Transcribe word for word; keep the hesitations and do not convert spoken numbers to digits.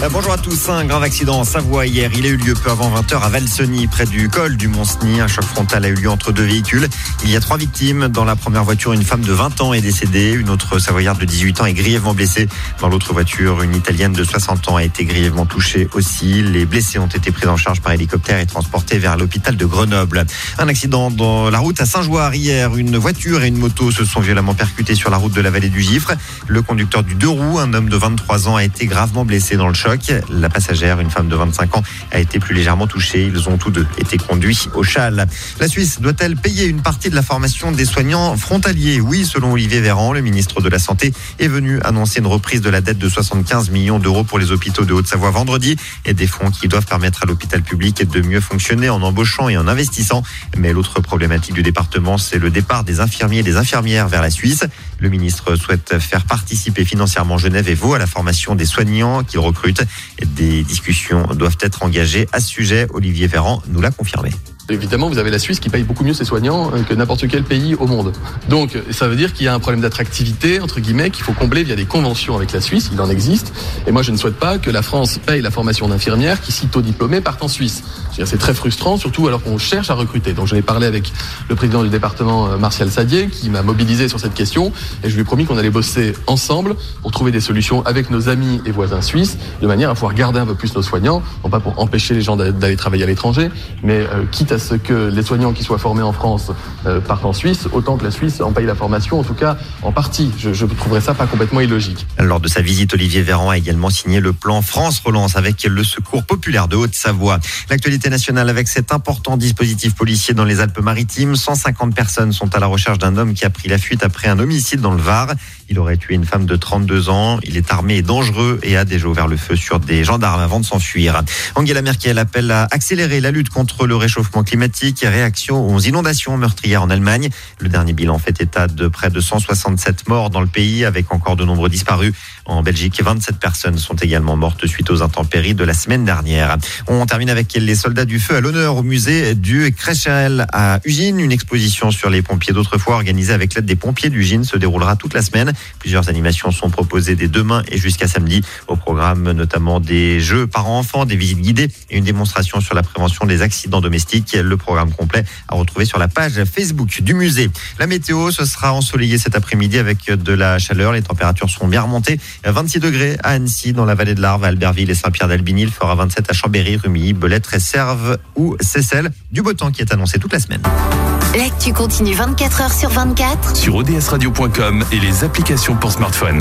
Bonjour à tous. Un grave accident en Savoie hier. Il a eu lieu peu avant vingt heures à Valseny, près du col du Mont-Cenis. Un choc frontal a eu lieu entre deux véhicules. Il y a trois victimes. Dans la première voiture, une femme de vingt ans est décédée. Une autre Savoyarde de dix-huit ans est grièvement blessée. Dans l'autre voiture, une Italienne de soixante ans a été grièvement touchée aussi. Les blessés ont été pris en charge par hélicoptère et transportés vers l'hôpital de Grenoble. Un accident dans la route à Saint-Joire hier. Une voiture et une moto se sont violemment percutées sur la route de la vallée du Gifre. Le conducteur du deux roues, un homme de vingt-trois ans, a été gravement blessé dans le choc. La passagère, une femme de vingt-cinq ans, a été plus légèrement touchée. Ils ont tous deux été conduits au Châle. La Suisse doit-elle payer une partie de la formation des soignants frontaliers ? Oui, selon Olivier Véran, le ministre de la Santé est venu annoncer une reprise de la dette de soixante-quinze millions d'euros pour les hôpitaux de Haute-Savoie vendredi, et des fonds qui doivent permettre à l'hôpital public de mieux fonctionner en embauchant et en investissant. Mais l'autre problématique du département, c'est le départ des infirmiers et des infirmières vers la Suisse. Le ministre souhaite faire participer financièrement Genève et Vaud à la formation des soignants qu'il recrute. Des discussions doivent être engagées à ce sujet. Olivier Véran nous l'a confirmé. Évidemment, vous avez la Suisse qui paye beaucoup mieux ses soignants que n'importe quel pays au monde. Donc, ça veut dire qu'il y a un problème d'attractivité, entre guillemets, qu'il faut combler via des conventions avec la Suisse. Il en existe. Et moi, je ne souhaite pas que la France paye la formation d'infirmières qui, sitôt diplômées, partent en Suisse. C'est-à-dire, c'est très frustrant, surtout alors qu'on cherche à recruter. Donc, j'en ai parlé avec le président du département, Martial Sadier, qui m'a mobilisé sur cette question. Et je lui ai promis qu'on allait bosser ensemble pour trouver des solutions avec nos amis et voisins suisses, de manière à pouvoir garder un peu plus nos soignants, non pas pour empêcher les gens d'aller travailler à l'étranger, mais euh, quitte à ce que les soignants qui soient formés en France euh, partent en Suisse, autant que la Suisse en paye la formation, en tout cas en partie. Je, je trouverais ça pas complètement illogique. Lors de sa visite, Olivier Véran a également signé le plan France Relance avec le Secours populaire de Haute-Savoie. L'actualité nationale avec cet important dispositif policier dans les Alpes-Maritimes. cent cinquante personnes sont à la recherche d'un homme qui a pris la fuite après un homicide dans le Var. Il aurait tué une femme de trente-deux ans. Il est armé et dangereux et a déjà ouvert le feu sur des gendarmes avant de s'enfuir. Angela Merkel appelle à accélérer la lutte contre le réchauffement climatique et réaction aux inondations meurtrières en Allemagne. Le dernier bilan fait état de près de cent soixante-sept morts dans le pays, avec encore de nombreux disparus. En Belgique, vingt-sept personnes sont également mortes suite aux intempéries de la semaine dernière. On termine avec les soldats du feu à l'honneur au musée du Créchel à Ugine. Une exposition sur les pompiers d'autrefois organisée avec l'aide des pompiers d'Ugine se déroulera toute la semaine. Plusieurs animations sont proposées dès demain et jusqu'à samedi. Au programme, notamment des jeux parents-enfants, des visites guidées et une démonstration sur la prévention des accidents domestiques. Le programme complet à retrouver sur la page Facebook du musée. La météo, ce sera ensoleillé cet après-midi avec de la chaleur. Les températures seront bien remontées. vingt-six degrés à Annecy, dans la vallée de l'Arve, à Albertville et Saint-Pierre-d'Albigny. Il fera vingt-sept à Chambéry, Rumilly, Belette, Serves ou Seyssel. Du beau temps qui est annoncé toute la semaine. L'actu continue vingt-quatre heures sur vingt-quatre sur o d s radio point com et les applications pour smartphone.